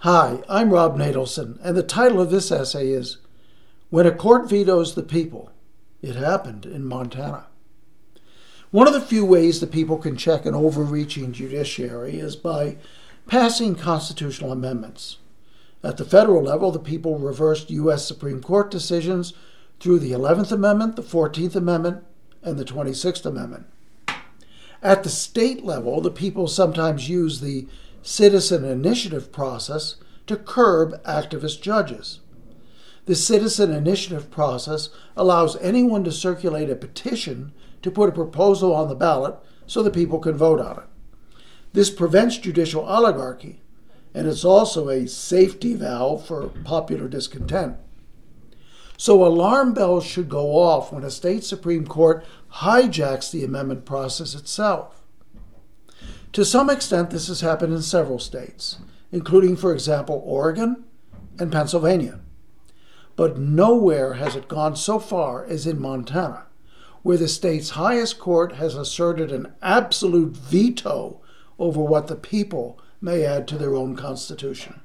Hi, I'm Rob Nadelson, and the title of this essay is When a Court Vetoes the People. It happened in Montana. One of the few ways the people can check an overreaching judiciary is by passing constitutional amendments. At the federal level, the people reversed U.S. Supreme Court decisions through the 11th Amendment, the 14th Amendment, and the 26th Amendment. At the state level, the people sometimes use the citizen initiative process to curb activist judges. The citizen initiative process allows anyone to circulate a petition to put a proposal on the ballot so the people can vote on it. This prevents judicial oligarchy, and it's also a safety valve for popular discontent. So alarm bells should go off when a state Supreme Court hijacks the amendment process itself. To some extent, this has happened in several states, including, for example, Oregon and Pennsylvania. But nowhere has it gone so far as in Montana, where the state's highest court has asserted an absolute veto over what the people may add to their own constitution.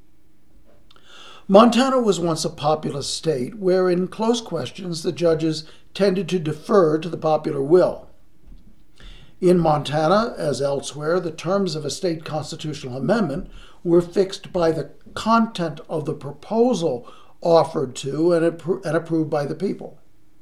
Montana was once a populous state where, in close questions, the judges tended to defer to the popular will. In Montana, as elsewhere, the terms of a state constitutional amendment were fixed by the content of the proposal offered to and approved by the people.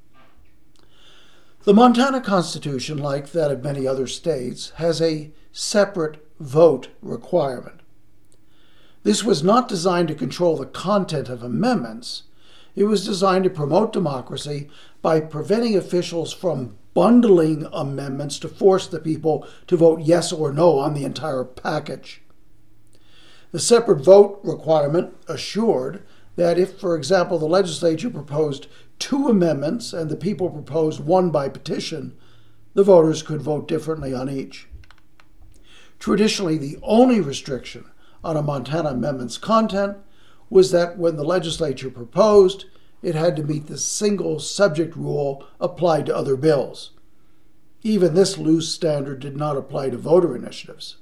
The Montana Constitution, like that of many other states, has a separate vote requirement. This was not designed to control the content of amendments. It was designed to promote democracy by preventing officials from bundling amendments to force the people to vote yes or no on the entire package. The separate vote requirement assured that if, for example, the legislature proposed 2 amendments and the people proposed 1 by petition, the voters could vote differently on each. Traditionally, the only restriction on a Montana amendment's content was that when the legislature proposed, it had to meet the single subject rule applied to other bills. Even this loose standard did not apply to voter initiatives.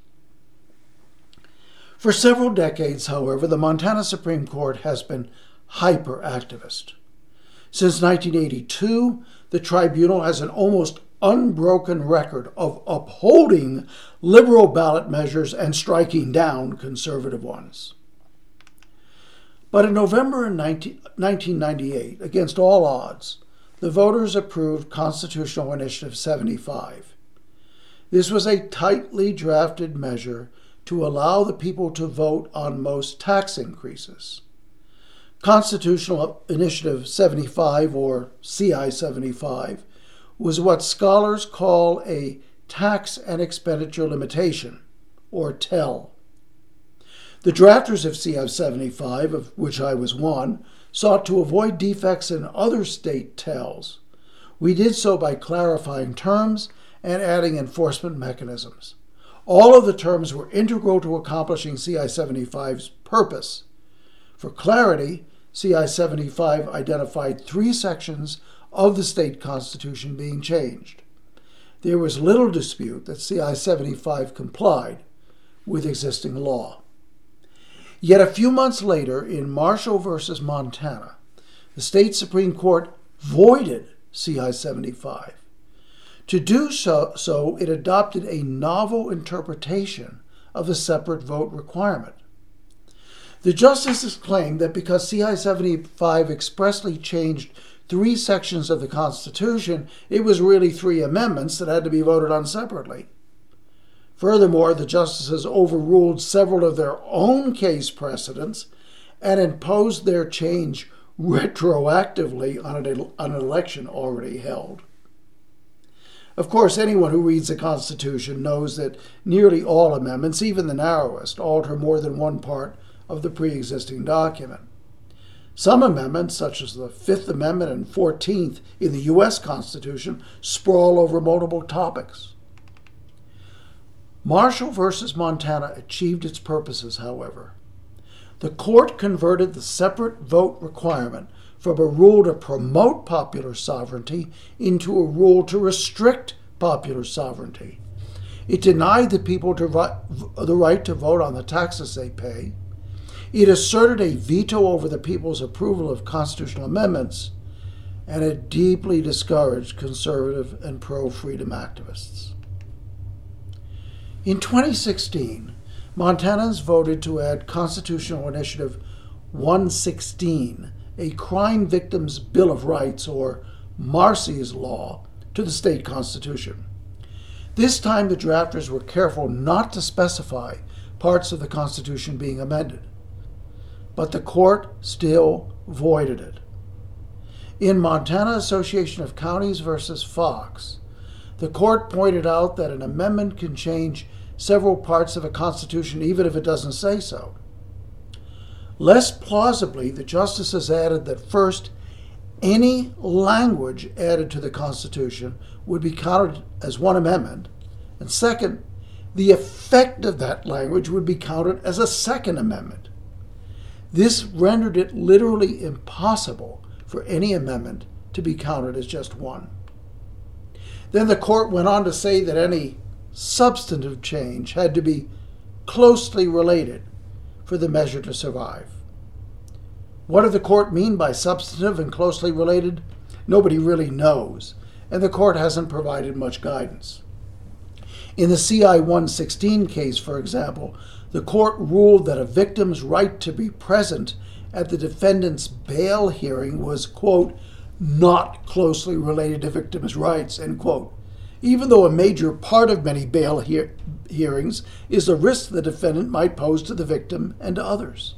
For several decades, however, the Montana Supreme Court has been hyper-activist. Since 1982, the tribunal has an almost unbroken record of upholding liberal ballot measures and striking down conservative ones. But in November 1998, against all odds, the voters approved Constitutional Initiative 75. This was a tightly drafted measure to allow the people to vote on most tax increases. Constitutional Initiative 75, or CI 75, was what scholars call a tax and expenditure limitation, or TEL. The drafters of CI 75, of which I was one, sought to avoid defects in other state TELs. We did so by clarifying terms and adding enforcement mechanisms. All of the terms were integral to accomplishing CI 75's purpose. For clarity, CI 75 identified 3 sections of the state constitution being changed. There was little dispute that CI 75 complied with existing law. Yet a few months later, in Marshall v. Montana, the state Supreme Court voided CI 75. To do so, it adopted a novel interpretation of the separate vote requirement. The justices claimed that because CI 75 expressly changed 3 sections of the Constitution, it was really 3 amendments that had to be voted on separately. Furthermore, the justices overruled several of their own case precedents and imposed their change retroactively on an election already held. Of course, anyone who reads the Constitution knows that nearly all amendments, even the narrowest, alter more than one part of the pre-existing document. Some amendments, such as the 5th Amendment and 14th in the U.S. Constitution, sprawl over multiple topics. Marshall v. Montana achieved its purposes, however. The court converted the separate vote requirement from a rule to promote popular sovereignty into a rule to restrict popular sovereignty. It denied the people the right to vote on the taxes they pay. It asserted a veto over the people's approval of constitutional amendments, and it deeply discouraged conservative and pro-freedom activists. In 2016, Montanans voted to add Constitutional Initiative 116, a Crime Victims' Bill of Rights, or Marsy's Law, to the state constitution. This time the drafters were careful not to specify parts of the Constitution being amended, but the court still voided it. In Montana Association of Counties versus Fox, the court pointed out that an amendment can change several parts of a constitution even if it doesn't say so. Less plausibly, the justices added that first, any language added to the Constitution would be counted as one amendment, and second, the effect of that language would be counted as a second amendment. This rendered it literally impossible for any amendment to be counted as just one. Then the court went on to say that any substantive change had to be closely related for the measure to survive. What did the court mean by substantive and closely related? Nobody really knows, and the court hasn't provided much guidance. In the CI 116 case, for example, the court ruled that a victim's right to be present at the defendant's bail hearing was, quote, not closely related to victims' rights, end quote, even though a major part of many bail hearings is the risk the defendant might pose to the victim and to others.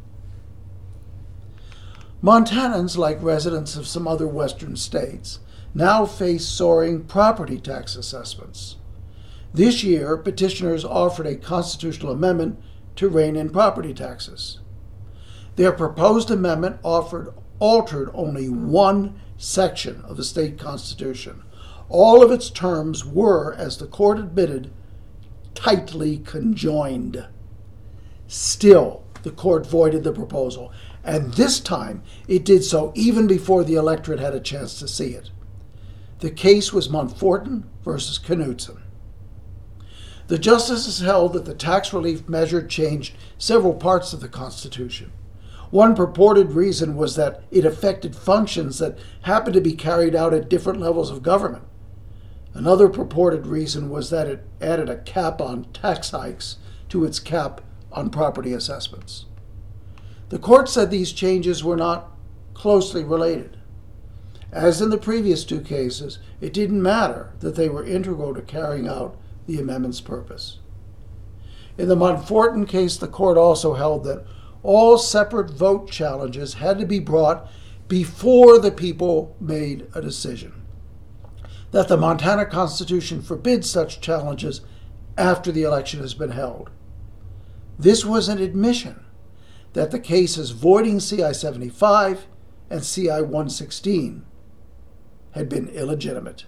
Montanans, like residents of some other western states, now face soaring property tax assessments. This year, petitioners offered a constitutional amendment to rein in property taxes. Their proposed amendment altered only one section of the state constitution. All of its terms were, as the court admitted, tightly conjoined. Still, the court voided the proposal, and this time it did so even before the electorate had a chance to see it. The case was Montfortin versus Knudsen. The justices held that the tax relief measure changed several parts of the Constitution. One purported reason was that it affected functions that happened to be carried out at different levels of government. Another purported reason was that it added a cap on tax hikes to its cap on property assessments. The court said these changes were not closely related. As in the previous two cases, it didn't matter that they were integral to carrying out the amendment's purpose. In the Montfortin case, the court also held that all separate vote challenges had to be brought before the people made a decision, that the Montana Constitution forbids such challenges after the election has been held. This was an admission that the cases voiding CI 75 and CI 116 had been illegitimate.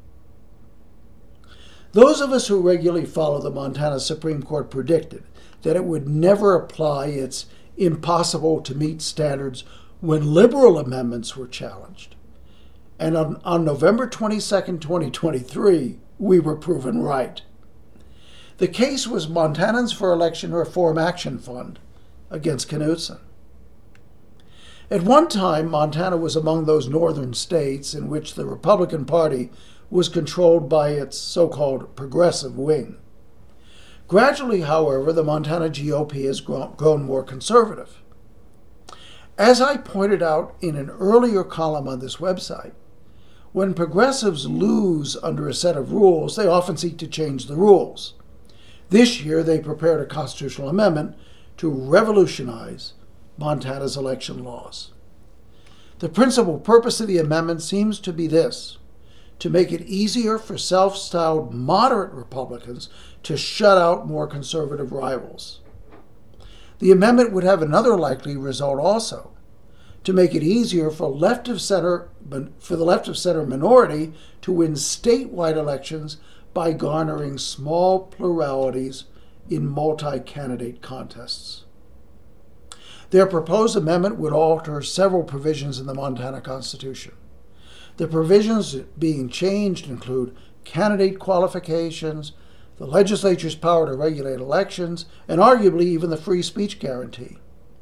Those of us who regularly follow the Montana Supreme Court predicted that it would never apply its impossible-to-meet standards when liberal amendments were challenged. And on November 22, 2023, we were proven right. The case was Montanans for Election Reform Action Fund against Knudsen. At one time, Montana was among those northern states in which the Republican Party was controlled by its so-called progressive wing. Gradually, however, the Montana GOP has grown more conservative. As I pointed out in an earlier column on this website, when progressives lose under a set of rules, they often seek to change the rules. This year, they prepared a constitutional amendment to revolutionize Montana's election laws. The principal purpose of the amendment seems to be this: to make it easier for self-styled moderate Republicans to shut out more conservative rivals. The amendment would have another likely result also: to make it easier for the left of center minority to win statewide elections by garnering small pluralities in multi-candidate contests. Their proposed amendment would alter several provisions in the Montana Constitution. The provisions being changed include candidate qualifications, the legislature's power to regulate elections, and arguably even the free speech guarantee.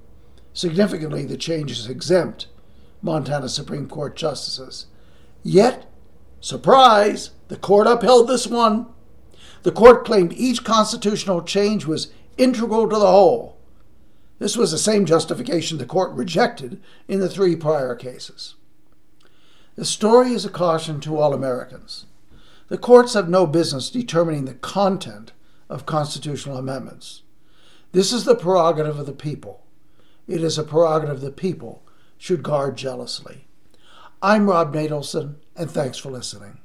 Significantly, the changes exempt Montana Supreme Court justices. Yet, surprise, the court upheld this one. The court claimed each constitutional change was integral to the whole. This was the same justification the court rejected in the 3 prior cases. The story is a caution to all Americans. The courts have no business determining the content of constitutional amendments. This is the prerogative of the people. It is a prerogative the people should guard jealously. I'm Rob Nadelson, and thanks for listening.